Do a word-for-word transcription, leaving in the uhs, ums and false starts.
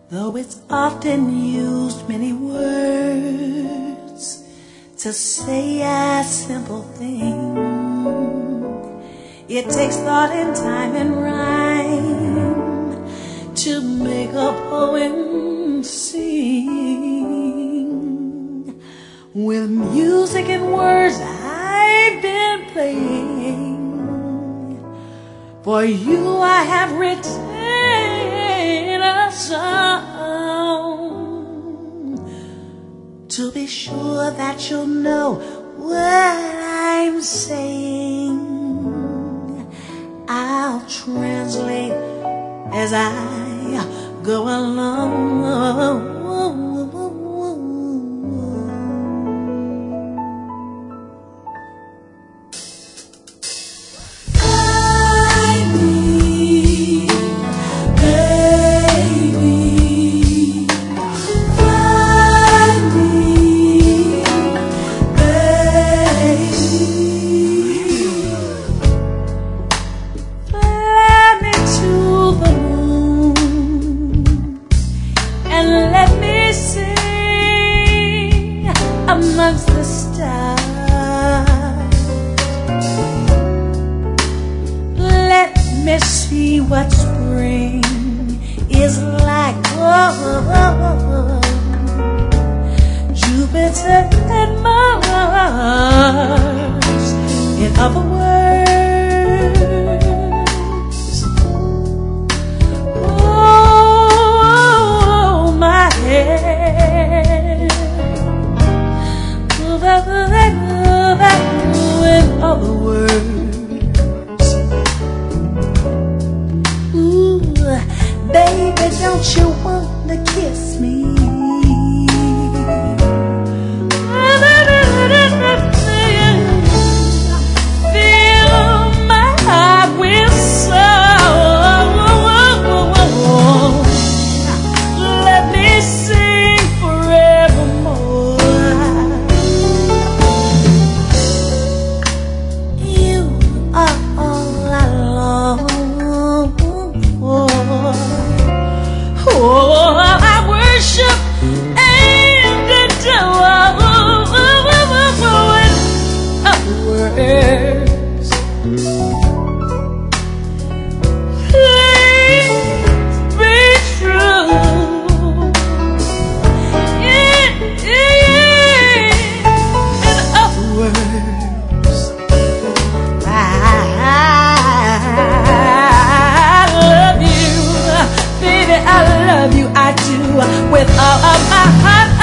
Though it's often used many words to say a simple thing, it takes thought and time and rhyme to make a poem sing. With music and words I've been playing, for you I have written a song, to be sure that you'll know what I'm saying. I'll translate as I go along. Amongst the stars, let me see what spring is like. Oh, oh, oh. Jupiter and Mars, in other words. Oh, my head. In other words, ooh, baby, don't you want to kiss me? Fill my heart with song. Let me sing forevermore. Oh, I worship and adore other words. Please be true. In, in other words, I, I love you, baby. I love you, I do, with all of my heart.